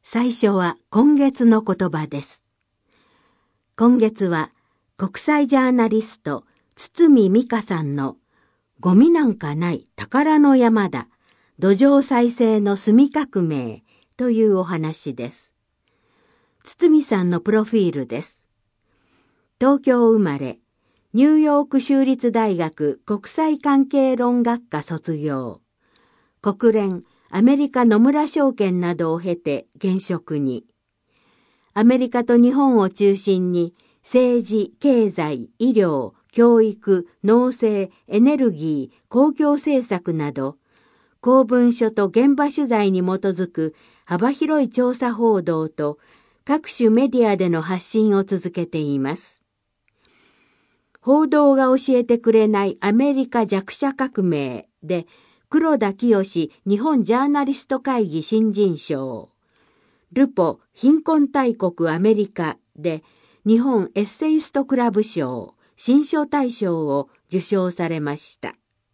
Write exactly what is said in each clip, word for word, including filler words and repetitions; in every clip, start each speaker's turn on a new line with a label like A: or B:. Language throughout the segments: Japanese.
A: 最初は今月の言葉です。今月は国際ジャーナリスト堤美香さんのゴミなんかない宝の山だ、土壌再生の炭革命というお話です。堤さんのプロフィールです。東京生まれ、ニューヨーク州立大学国際関係論学科卒業。国連、アメリカ野村証券などを経て現職に。アメリカと日本を中心に政治、経済、医療、教育、農政、エネルギー、公共政策など、公文書と現場取材に基づく幅広い調査報道と各種メディアでの発信を続けています。報道が教えてくれないアメリカ弱者革命で黒田清日本ジャーナリスト会議新人賞、ルポ貧困大国アメリカで日本エッセイストクラブ賞新書大賞を受賞されました。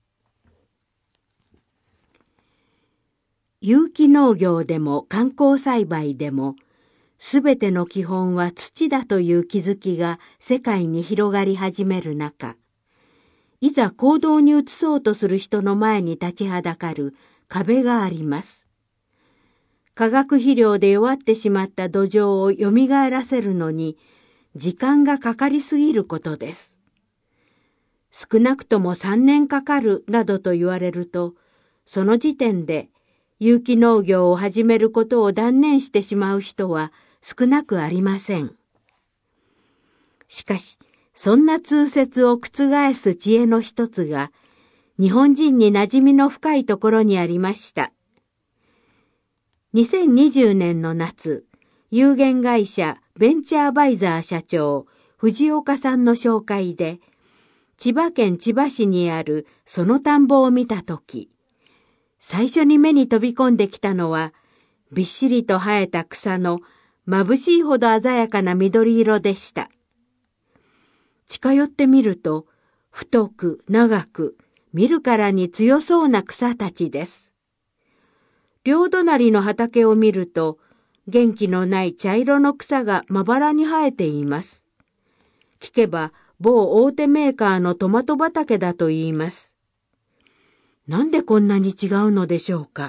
A: 有機農業でも観光栽培でも、すべての基本は土だという気づきが世界に広がり始める中、いざ行動に移そうとする人の前に立ちはだかる壁があります。化学肥料で弱ってしまった土壌を蘇らせるのに時間がかかりすぎることです。少なくともさんねんかかるなどと言われると、その時点で有機農業を始めることを断念してしまう人は少なくありません。しかし、そんな通説を覆す知恵の一つが、日本人に馴染みの深いところにありました。にせんにじゅうねんの夏、有限会社ベンチャーバイザー社長、藤岡さんの紹介で、千葉県千葉市にあるその田んぼを見たとき、最初に目に飛び込んできたのは、びっしりと生えた草の眩しいほど鮮やかな緑色でした。近寄ってみると、太く長く、見るからに強そうな草たちです。両隣の畑を見ると、元気のない茶色の草がまばらに生えています。聞けば、某大手メーカーのトマト畑だと言います。なんでこんなに違うのでしょうか。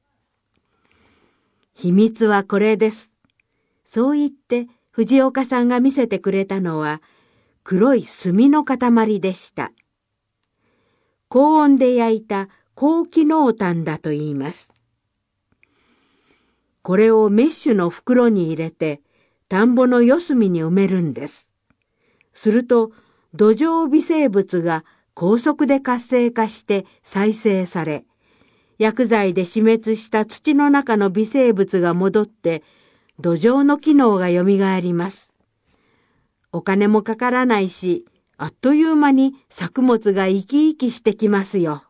A: 秘密はこれです。そう言って藤岡さんが見せてくれたのは黒い炭の塊でした。高温で焼いた高機能炭だと言います。これをメッシュの袋に入れて田んぼの四隅に埋めるんです。すると土壌微生物が高速で活性化して再生され、薬剤で死滅した土の中の微生物が戻って土壌の機能がよみがえります。お金もかからないし、あっという間に作物が生き生きしてきますよ。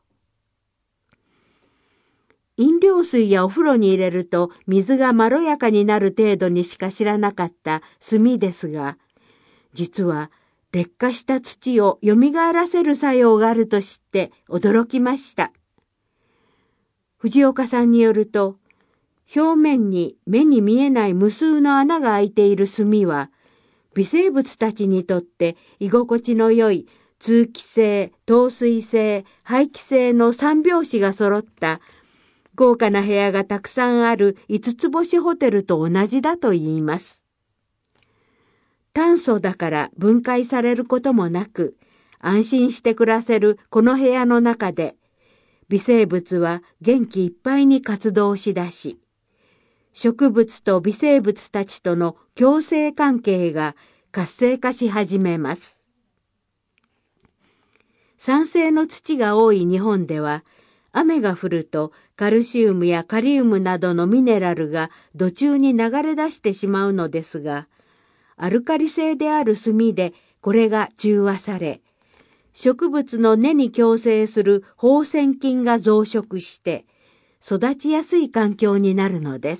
A: 飲料水やお風呂に入れると水がまろやかになる程度にしか知らなかった炭ですが、実は劣化した土を蘇らせる作用があると知って驚きました。藤岡さんによると、表面に目に見えない無数の穴が開いている炭は、微生物たちにとって居心地の良い通気性、透水性、排気性の三拍子が揃った豪華な部屋がたくさんある五つ星ホテルと同じだと言います。炭素だから分解されることもなく、安心して暮らせるこの部屋の中で、微生物は元気いっぱいに活動しだし、植物と微生物たちとの共生関係が活性化し始めます。酸性の土が多い日本では、雨が降るとカルシウムやカリウムなどのミネラルが土中に流れ出してしまうのですが、アルカリ性である炭でこれが中和され、植物の根に共生する放線菌が増殖して育ちやすい環境になるのです。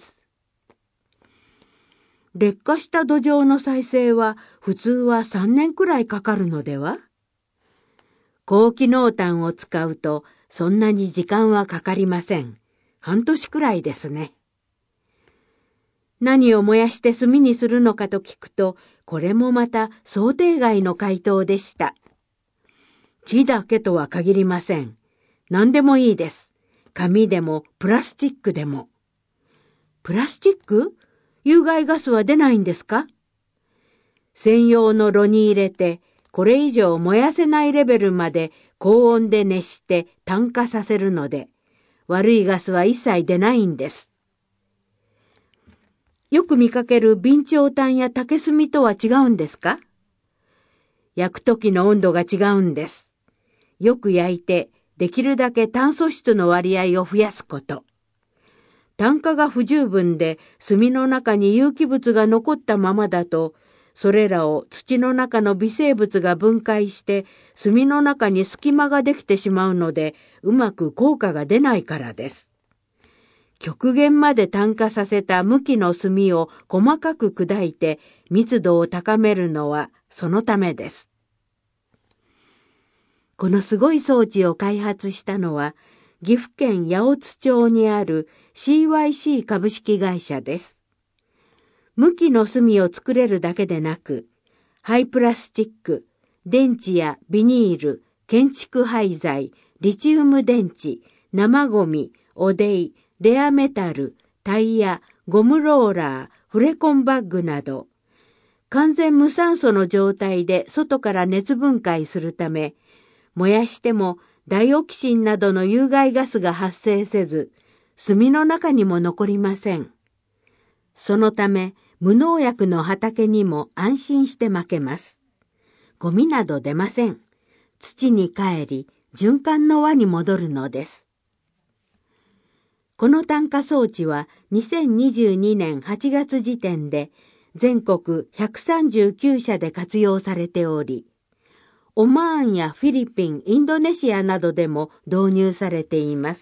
A: 劣化した土壌の再生は普通はさんねんくらいかかるのでは？高機能炭を使うとそんなに時間はかかりません。半年くらいですね。 何を燃やして炭にするのかと聞くと、これもまた想定外の回答でした。木だけとは限りません。何でもいいです。紙でもプラスチックでも。プラスチック？有害ガスは出ないんですか？専用の炉に入れて、これ以上燃やせないレベルまで高温で熱して炭化させるので、悪いガスは一切出ないんです。よく見かける備長炭や竹炭とは違うんですか？焼く時の温度が違うんです。よく焼いて、できるだけ炭素質の割合を増やすこと。炭化が不十分で炭の中に有機物が残ったままだと、それらを土の中の微生物が分解して炭の中に隙間ができてしまうので、うまく効果が出ないからです。極限まで炭化させた無機の炭を細かく砕いて密度を高めるのはそのためです。このすごい装置を開発したのは岐阜県八百津町にある シーワイシー 株式会社です。無機の炭を作れるだけでなく、廃プラスチック、電池やビニール、建築廃材、リチウム電池、生ゴミ、汚泥、レアメタル、タイヤ、ゴムローラー、フレコンバッグなど、完全無酸素の状態で外から熱分解するため、燃やしてもダイオキシンなどの有害ガスが発生せず、炭の中にも残りません。そのため、無農薬の畑にも安心してまけます。ゴミなど出ません。土に帰り、循環の輪に戻るのです。この炭化装置はにせんにじゅうにねんはちがつ時点で全国ひゃくさんじゅうきゅうしゃで活用されており、オマーンやフィリピン、インドネシアなどでも導入されています。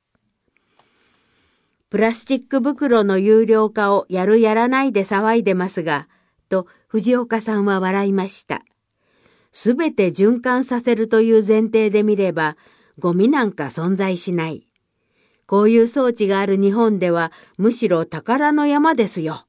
A: プラスチック袋の有料化をやるやらないで騒いでますが、と藤岡さんは笑いました。すべて循環させるという前提で見れば、ゴミなんか存在しない。こういう装置がある日本ではむしろ宝の山ですよ。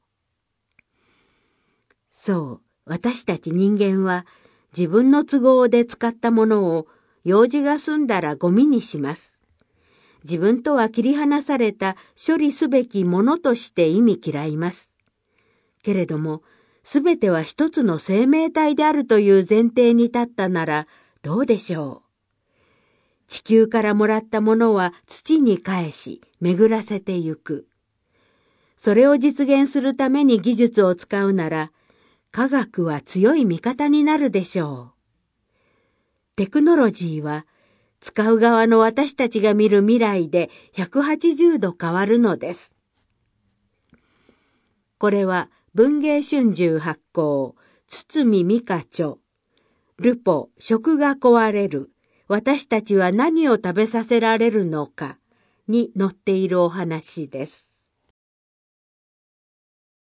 A: そう、私たち人間は自分の都合で使ったものを用事が済んだらゴミにします。自分とは切り離された処理すべきものとして意味嫌います。けれども、すべては一つの生命体であるという前提に立ったならどうでしょう。地球からもらったものは土に返し、巡らせてゆく。それを実現するために技術を使うなら、科学は強い味方になるでしょう。テクノロジーは、使う側の私たちが見る未来でひゃくはちじゅうど変わるのです。これは文藝春秋発行、堤美香著、ルポ、食が壊れる。私たちは何を食べさせられるのかに載っているお話です。